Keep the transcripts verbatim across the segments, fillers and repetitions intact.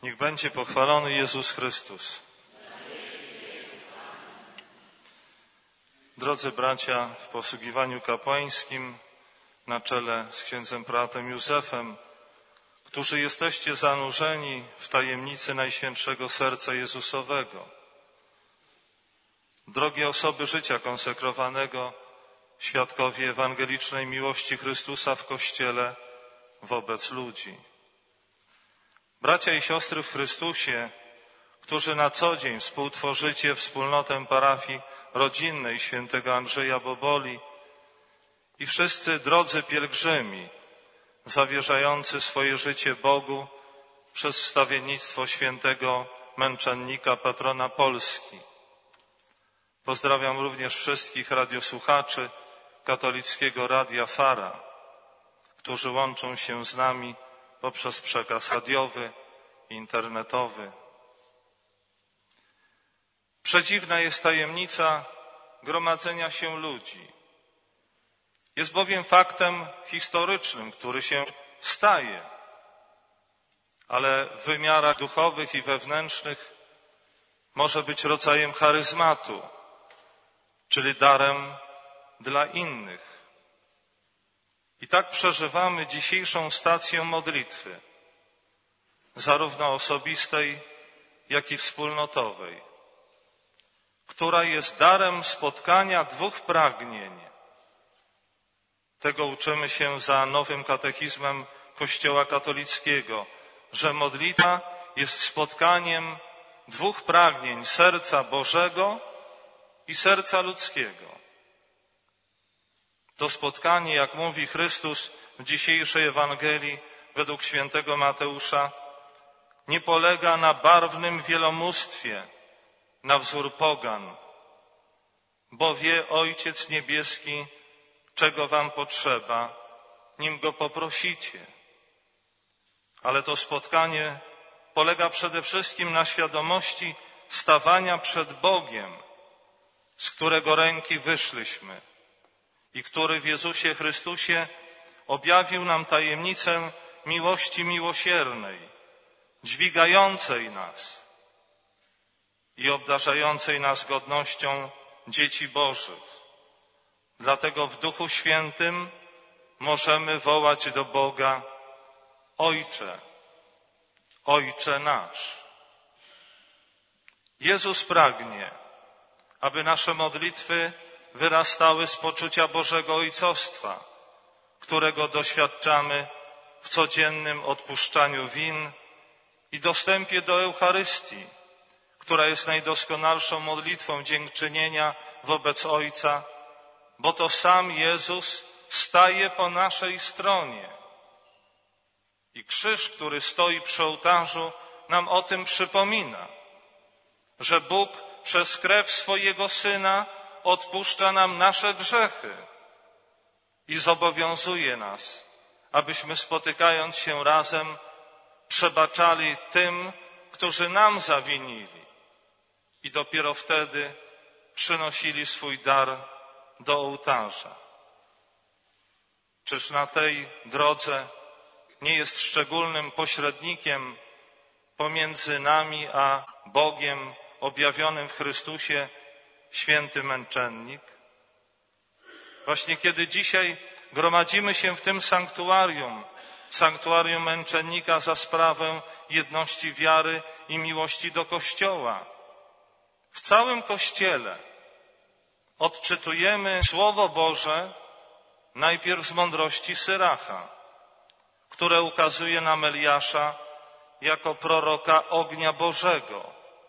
Niech będzie pochwalony Jezus Chrystus. Drodzy bracia, w posługiwaniu kapłańskim na czele z księdzem pratem Józefem, którzy jesteście zanurzeni w tajemnicy Najświętszego Serca Jezusowego, drogie osoby życia konsekrowanego, świadkowie ewangelicznej miłości Chrystusa w Kościele wobec ludzi. Bracia i siostry w Chrystusie, którzy na co dzień współtworzycie wspólnotę parafii rodzinnej świętego Andrzeja Boboli i wszyscy drodzy pielgrzymi, zawierzający swoje życie Bogu przez wstawiennictwo świętego męczennika, patrona Polski. Pozdrawiam również wszystkich radiosłuchaczy katolickiego Radia Fara, którzy łączą się z nami poprzez przekaz radiowy i internetowy. Przedziwna jest tajemnica gromadzenia się ludzi. Jest bowiem faktem historycznym, który się staje, ale w wymiarach duchowych i wewnętrznych może być rodzajem charyzmatu, czyli darem dla innych. I tak przeżywamy dzisiejszą stację modlitwy, zarówno osobistej, jak i wspólnotowej, która jest darem spotkania dwóch pragnień. Tego uczymy się za nowym katechizmem Kościoła katolickiego, że modlitwa jest spotkaniem dwóch pragnień, serca Bożego i serca ludzkiego. To spotkanie, jak mówi Chrystus w dzisiejszej Ewangelii według świętego Mateusza, nie polega na barwnym wielomóstwie, na wzór pogan, bo wie Ojciec Niebieski, czego wam potrzeba, nim Go poprosicie. Ale to spotkanie polega przede wszystkim na świadomości stawania przed Bogiem, z którego ręki wyszliśmy i który w Jezusie Chrystusie objawił nam tajemnicę miłości miłosiernej, dźwigającej nas i obdarzającej nas godnością dzieci Bożych. Dlatego w Duchu Świętym możemy wołać do Boga: Ojcze, Ojcze nasz. Jezus pragnie, aby nasze modlitwy wyrastały z poczucia Bożego Ojcostwa, którego doświadczamy w codziennym odpuszczaniu win i dostępie do Eucharystii, która jest najdoskonalszą modlitwą dziękczynienia wobec Ojca, bo to sam Jezus staje po naszej stronie. I krzyż, który stoi przy ołtarzu, nam o tym przypomina, że Bóg przez krew swojego Syna odpuszcza nam nasze grzechy i zobowiązuje nas, abyśmy spotykając się razem przebaczali tym, którzy nam zawinili, i dopiero wtedy przynosili swój dar do ołtarza. Czyż na tej drodze nie jest szczególnym pośrednikiem pomiędzy nami a Bogiem objawionym w Chrystusie święty męczennik? Właśnie kiedy dzisiaj gromadzimy się w tym sanktuarium, sanktuarium męczennika za sprawę jedności wiary i miłości do Kościoła, w całym Kościele odczytujemy Słowo Boże najpierw z mądrości Syracha, które ukazuje nam Eliasza jako proroka ognia Bożego,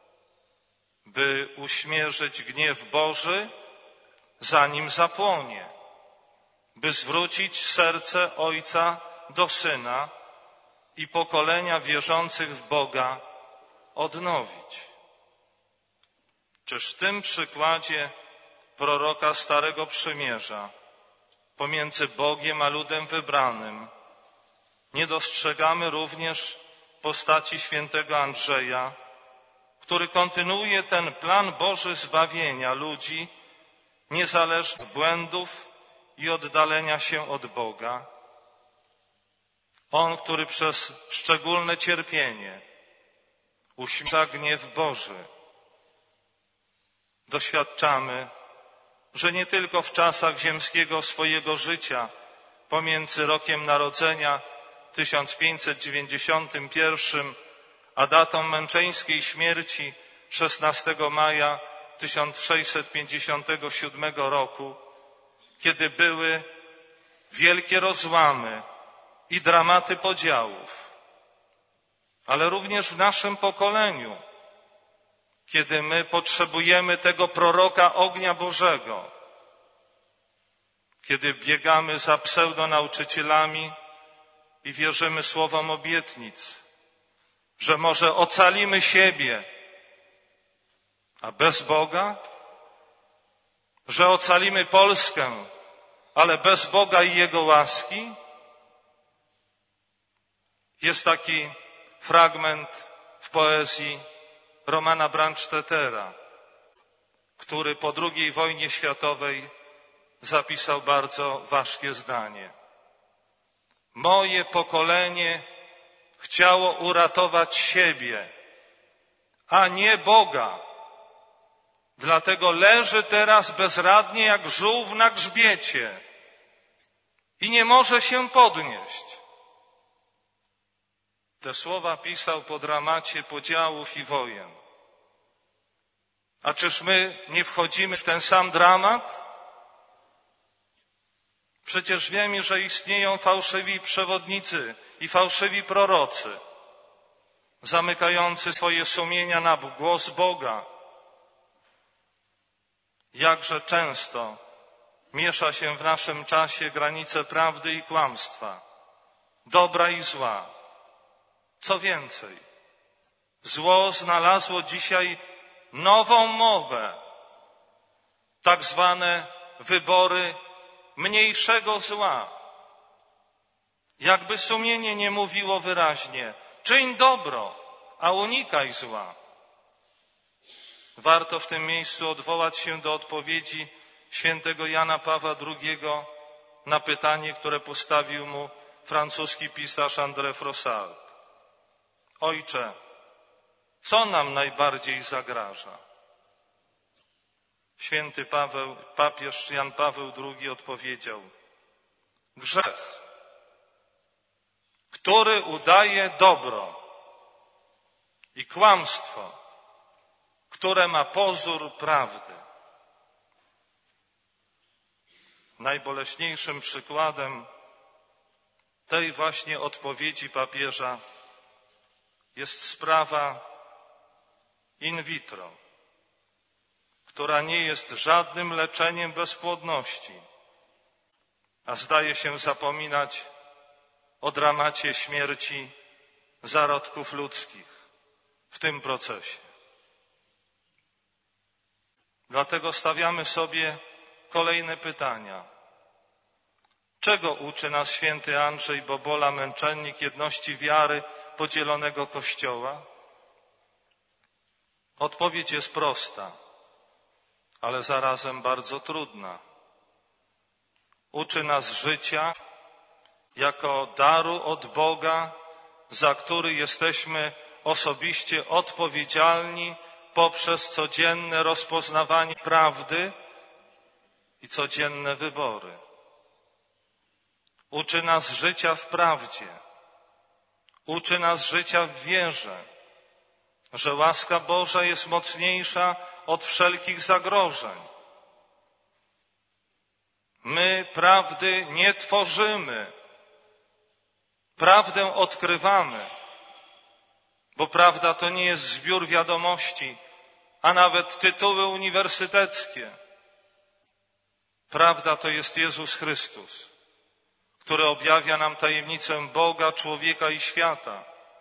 by uśmierzyć gniew Boży, zanim zapłonie, by zwrócić serce Ojca do Syna i pokolenia wierzących w Boga odnowić. Czyż w tym przykładzie proroka Starego Przymierza pomiędzy Bogiem a ludem wybranym nie dostrzegamy również postaci świętego Andrzeja, który kontynuuje ten plan Boży zbawienia ludzi niezależnie od błędów i oddalenia się od Boga? On, który przez szczególne cierpienie uśmierza gniew Boży. Doświadczamy, że nie tylko w czasach ziemskiego swojego życia, pomiędzy rokiem narodzenia tysiąc pięćset dziewięćdziesiątym pierwszym a datą męczeńskiej śmierci szesnastego maja tysiąc sześćset pięćdziesiątego siódmego roku, kiedy były wielkie rozłamy i dramaty podziałów, ale również w naszym pokoleniu, kiedy my potrzebujemy tego proroka ognia Bożego, kiedy biegamy za pseudonauczycielami i wierzymy słowom obietnic, że może ocalimy siebie, a bez Boga, że ocalimy Polskę, ale bez Boga i Jego łaski. Jest taki fragment w poezji Romana Brandstättera, który po drugiej wojnie światowej zapisał bardzo ważkie zdanie. Moje pokolenie chciało uratować siebie, a nie Boga. Dlatego leży teraz bezradnie jak żółw na grzbiecie i nie może się podnieść. Te słowa pisał po dramacie podziałów i wojen. A czyż my nie wchodzimy w ten sam dramat? Przecież wiemy, że istnieją fałszywi przewodnicy i fałszywi prorocy, zamykający swoje sumienia na głos Boga. Jakże często miesza się w naszym czasie granice prawdy i kłamstwa, dobra i zła. Co więcej, zło znalazło dzisiaj nową mowę, tak zwane wybory mniejszego zła. Jakby sumienie nie mówiło wyraźnie, czyń dobro, a unikaj zła. Warto w tym miejscu odwołać się do odpowiedzi świętego Jana Pawła drugiego na pytanie, które postawił mu francuski pisarz André Frossard. Ojcze, co nam najbardziej zagraża? Święty Paweł, papież Jan Paweł drugi odpowiedział: grzech, który udaje dobro, i kłamstwo, które ma pozór prawdy. Najboleśniejszym przykładem tej właśnie odpowiedzi papieża jest sprawa in vitro, która nie jest żadnym leczeniem bezpłodności, a zdaje się zapominać o dramacie śmierci zarodków ludzkich w tym procesie. Dlatego stawiamy sobie kolejne pytania. Czego uczy nas święty Andrzej Bobola, męczennik jedności wiary podzielonego Kościoła? Odpowiedź jest prosta, ale zarazem bardzo trudna. Uczy nas życia jako daru od Boga, za który jesteśmy osobiście odpowiedzialni poprzez codzienne rozpoznawanie prawdy i codzienne wybory. Uczy nas życia w prawdzie. Uczy nas życia w wierze, że łaska Boża jest mocniejsza od wszelkich zagrożeń. My prawdy nie tworzymy. Prawdę odkrywamy, bo prawda to nie jest zbiór wiadomości, a nawet tytuły uniwersyteckie. Prawda to jest Jezus Chrystus, który objawia nam tajemnicę Boga, człowieka i świata.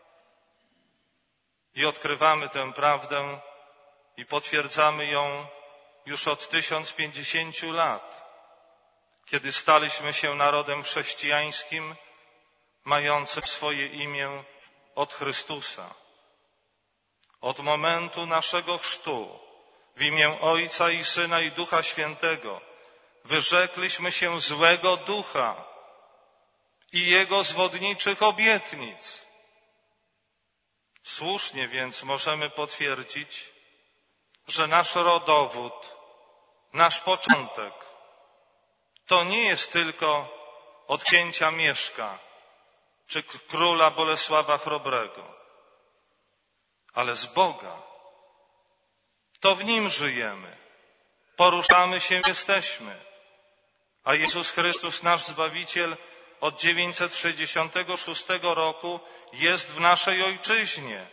I odkrywamy tę prawdę i potwierdzamy ją już od tysiąc pięćdziesięciu lat, kiedy staliśmy się narodem chrześcijańskim, mającym swoje imię od Chrystusa. Od momentu naszego chrztu w imię Ojca i Syna i Ducha Świętego wyrzekliśmy się złego ducha i jego zwodniczych obietnic. Słusznie więc możemy potwierdzić, że nasz rodowód, nasz początek to nie jest tylko od księcia Mieszka czy króla Bolesława Chrobrego, ale z Boga. To w Nim żyjemy, poruszamy się, jesteśmy. A Jezus Chrystus, nasz Zbawiciel, od dziewięćset sześćdziesiątego szóstego roku jest w naszej Ojczyźnie.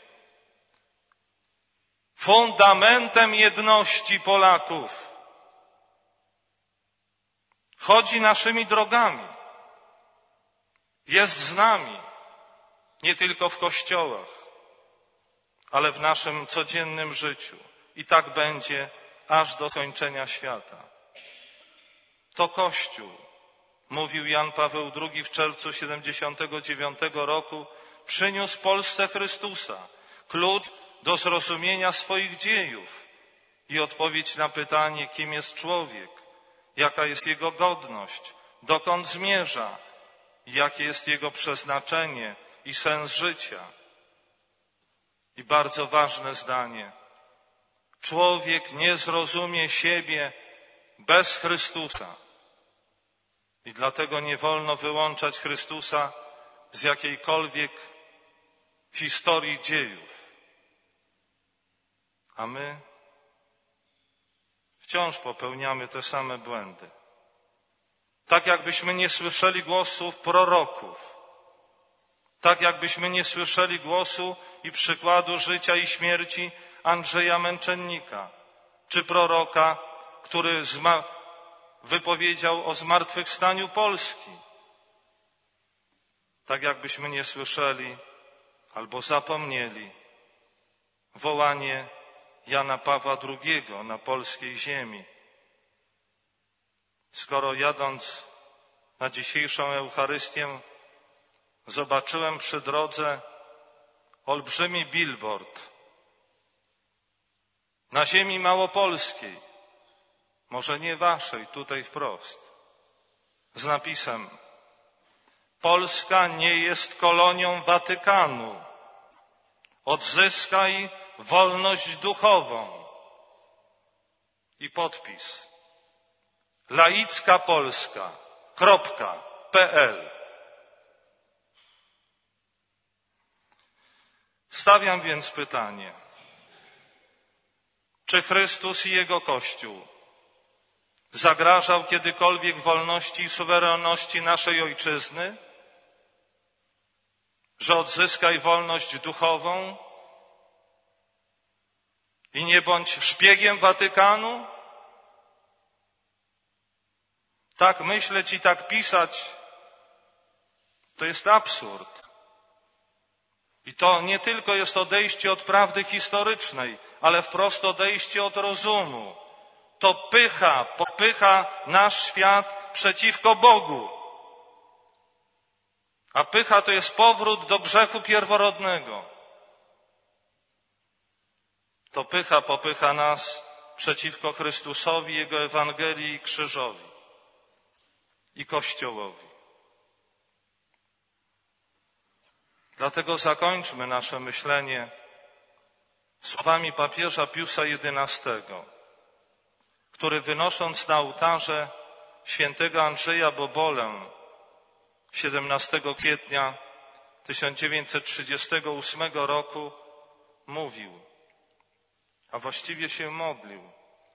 Fundamentem jedności Polaków. Chodzi naszymi drogami. Jest z nami. Nie tylko w kościołach, ale w naszym codziennym życiu. I tak będzie aż do kończenia świata. To Kościół, mówił Jan Paweł drugi w czerwcu siedemdziesiątego dziewiątego roku, przyniósł Polsce Chrystusa, klucz do zrozumienia swoich dziejów i odpowiedź na pytanie, kim jest człowiek, jaka jest jego godność, dokąd zmierza, jakie jest jego przeznaczenie i sens życia. I bardzo ważne zdanie. Człowiek nie zrozumie siebie bez Chrystusa. I dlatego nie wolno wyłączać Chrystusa z jakiejkolwiek historii dziejów. A my wciąż popełniamy te same błędy. Tak jakbyśmy nie słyszeli głosów proroków. Tak jakbyśmy nie słyszeli głosu i przykładu życia i śmierci Andrzeja Męczennika, czy proroka, który zma- wypowiedział o zmartwychwstaniu Polski. Tak jakbyśmy nie słyszeli albo zapomnieli wołanie Jana Pawła drugiego na polskiej ziemi. Skoro jadąc na dzisiejszą Eucharystię zobaczyłem przy drodze olbrzymi billboard na ziemi małopolskiej, może nie waszej, tutaj wprost, z napisem: Polska nie jest kolonią Watykanu. Odzyskaj wolność duchową. I podpis: laicka Polska. Kropka. P L. Stawiam więc pytanie, czy Chrystus i Jego Kościół zagrażał kiedykolwiek wolności i suwerenności naszej Ojczyzny? Że odzyskaj wolność duchową i nie bądź szpiegiem Watykanu? Tak myśleć i tak pisać to jest absurd. I to nie tylko jest odejście od prawdy historycznej, ale wprost odejście od rozumu. To pycha, popycha nasz świat przeciwko Bogu. A pycha to jest powrót do grzechu pierworodnego. To pycha popycha nas przeciwko Chrystusowi, Jego Ewangelii i krzyżowi i Kościołowi. Dlatego zakończmy nasze myślenie słowami papieża Piusa jedenastego, który wynosząc na ołtarze świętego Andrzeja Bobolę siedemnastego kwietnia tysiąc dziewięćset trzydziestego ósmego roku mówił, a właściwie się modlił: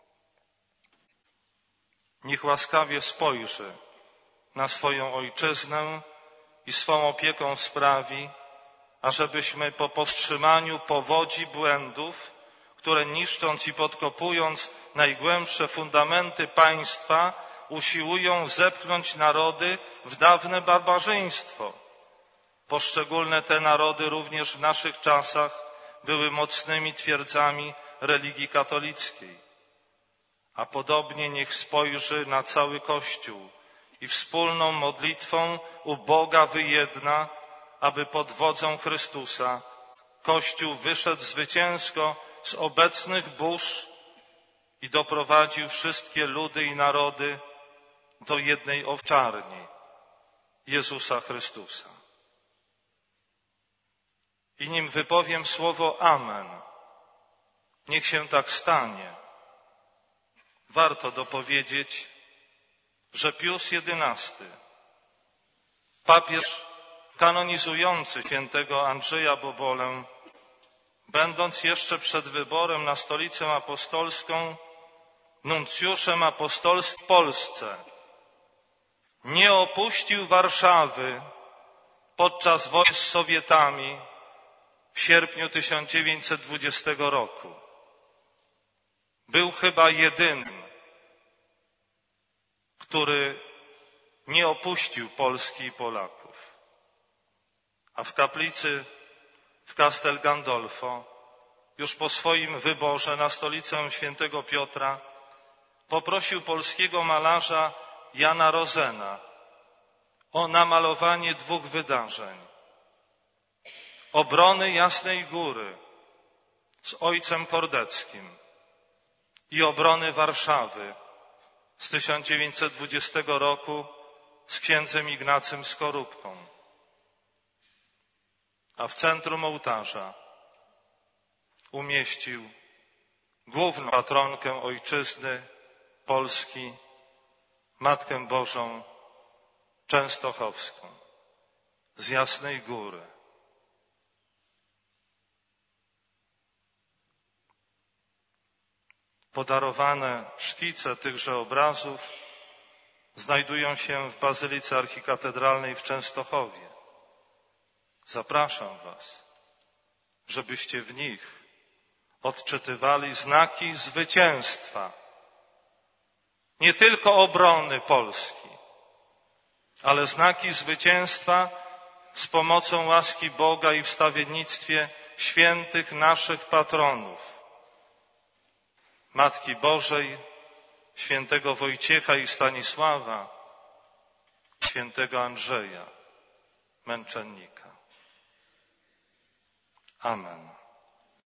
niech łaskawie spojrzy na swoją ojczyznę i swą opieką sprawi, ażebyśmy po powstrzymaniu powodzi błędów, które niszcząc i podkopując najgłębsze fundamenty państwa, usiłują zepchnąć narody w dawne barbarzyństwo. Poszczególne te narody również w naszych czasach były mocnymi twierdzami religii katolickiej. A podobnie niech spojrzy na cały Kościół i wspólną modlitwą u Boga wyjedna, aby pod wodzą Chrystusa Kościół wyszedł zwycięsko z obecnych burz i doprowadził wszystkie ludy i narody do jednej owczarni, Jezusa Chrystusa. i nim wypowiem słowo Amen, niech się tak stanie, warto dopowiedzieć, że Pius jedenasty, papież kanonizujący świętego Andrzeja Bobolę, będąc jeszcze przed wyborem na stolicę apostolską nuncjuszem apostolskim w Polsce, nie opuścił Warszawy podczas wojen z Sowietami w sierpniu tysiąc dziewięćset dwudziestego roku. Był chyba jedynym, który nie opuścił Polski i Polaków. A w kaplicy w Castel Gandolfo, już po swoim wyborze na stolicę świętego Piotra, poprosił polskiego malarza Jana Rozena o namalowanie dwóch wydarzeń. Obrony Jasnej Góry z ojcem Kordeckim i obrony Warszawy z tysiąc dziewięćset dwudziestego roku z księdzem Ignacym Skorupką. A w centrum ołtarza umieścił główną patronkę ojczyzny Polski, Matkę Bożą Częstochowską z Jasnej Góry. Podarowane szkice tychże obrazów znajdują się w Bazylice Archikatedralnej w Częstochowie. Zapraszam Was, żebyście w nich odczytywali znaki zwycięstwa, nie tylko obrony Polski, ale znaki zwycięstwa z pomocą łaski Boga i wstawiennictwie świętych naszych patronów, Matki Bożej, świętego Wojciecha i Stanisława, świętego Andrzeja, męczennika. Amen.